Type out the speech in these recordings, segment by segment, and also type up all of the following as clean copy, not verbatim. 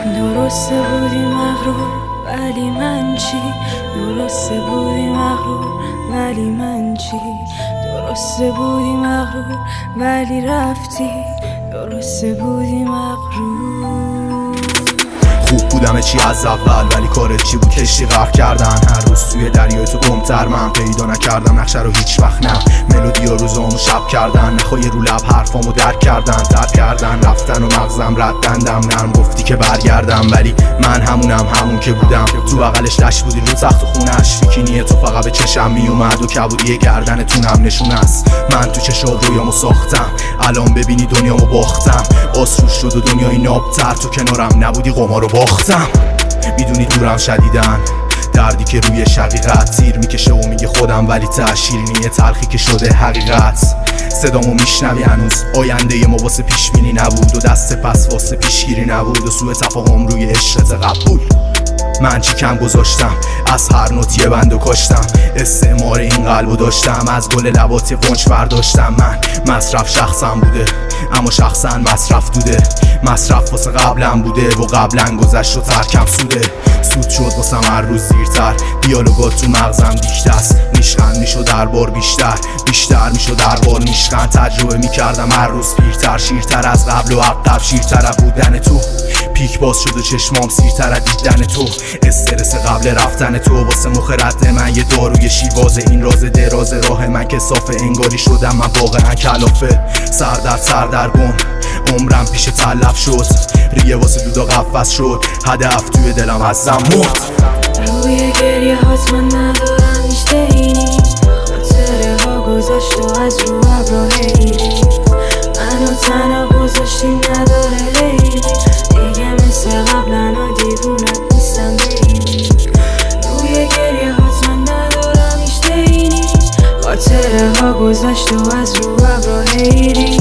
درسته بودی مغرور ولی من چی؟ درسته بودی مغرور ولی من چی؟ درسته بودی مغرور ولی رفتی. درسته بودی مغرور. خوب بودم چی از اول ولی کارت چی بود؟ کشتی غرق کردن. هر روز توی دریای تو گمتر من پیدا نکردم نقشه رو هیچ وقت. نه ملودی ها روزامو شب کردن، نخوای رو لب حرفامو درک کردن، ترک کردن رفتن و مغزم ردندم. نرم گفتی که برگردم ولی من همونم، همون که بودم. تو بغلش دشت بودی رو تخت و خونش، فیکینیه تو فقط به چشم میومد و کبودی گردنتونم نشون است. من تو چشات رویامو ساختم، الان ببینی دنیامو باختم. آسروش شد و دنیای نابتر، تو کنارم نبودی قمارو باختم. میدونی دورم شدیدن، دردی که روی شقیقت تیر میکشه و میگه خودم ولی ته شیرینی تلخی که شده حقیقت. صدامو میشنوی هنوز؟ آینده ما واسه پیشبینی نبود و دست پس واسه پیشگیری نبود و سوء تفاهم روی عشقت قبول. من چی کم گذاشتم؟ از هر نوتیه بندو کاشتم، استعمار این قلبو داشتم، از گل لباتی قنچ برداشتم. من مصرف شخصم بوده اما شخصا مصرف دوده. مصرف واسه قبلم بوده و قبلا گذشت و ترکم سوده. سود شد واسم هر روز زیرتر، دیالوگات تو مغزم دیکته است. نیشخند میشد در بار بیشتر میشد در بار نیشخند. تجربه میکردم هر روز پیرتر، شیرتر از قبل و عقب، شیرتر از بودن تو. پیک باز شد و چشمام سیرتر از دیدن تو. استرس قبل رفتن تو واسه مخ رد من یه داروی شیرواز. این راز دراز راه من که صافه، انگاری شدم من واقعا کلافه. سر در گم عمرم پیش تلف شد، ریه واسه دودا قفس شد، هدف توی دلم ازم مرد. روی گریه هات من ندارم هیچ دینی، خاطره ها گذشت و از رو ابرا حیری. منو تنها گذاشتی نداره لیلی، دیگه مثل قبلا و دیوونت نیستم بیبی. روی گریه هات من ندارم هیچ دینی، خاطره ها گذشت و از رو ابرا حیری.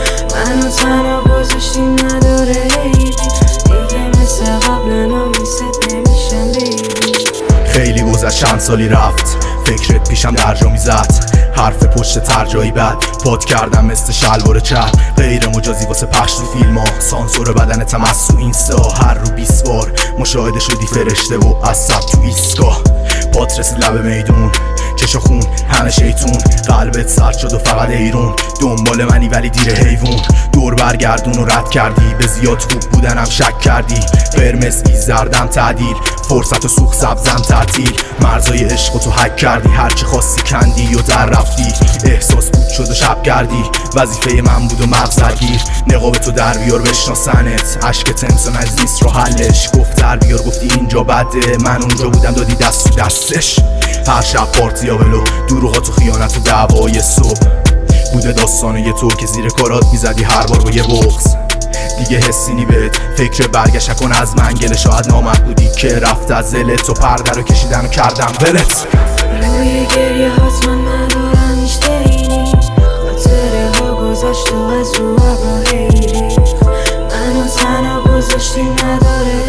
منو تنها گذاشتی نداره لیلی، دیگه مثل قبلا و مثل نمیشم بیبی. خیلی گذشت چند سالی رفت، فکرت پیشم درجا میزد. حرف پشت ترجایی بد پاد کردم مثل شلوار چرم، غیر مجازی واسه پخش تو فیلم ها. سانسور بدنتم از تو اینستا، هر رو 20 بار مشاهده شدی فرشته و عصب تو ایستگاه. پات رسید لب میدون، چشا خون همه شیطون، قلبت سرد شد و فقط ایرون. دنبال منی ولی دیر حیوون، دور برگردون و رد کردی. به زیاد خوب بودنم شک کردی، قرمز زردم تعدیل، فرصت و سوخ سبزم تعطیل. مرزای عشق تو حک کردی، هرچی خواستی کندی و در رفتی. احساس بود شد و شب گردی، وظیفه من بود و مغزت گیر. نقاب تو در بیار بشناسنت، عشقت انسان از نیست رو حلش. گفت در بیار گفتی اینجا بده، من اونجا بودم دادی دست تو دستش. هر شب پارتی ها ولو، دروغات و خیانت و دعوای صبح بوده داستانه تو که زیر کارات میزدی هر بار با یه بغض. دیگه حسی نی بهت، فکر برگشت نکن از من گله. شاید نامرد بودی که رفت از دلت، تو پرده رو کشیدن و کردم ولت. روی گریه هات من ندارم هیچ دینی، خاطره ها گذشت و از رو ابرا حیری. منو تنها گذاشتی نداره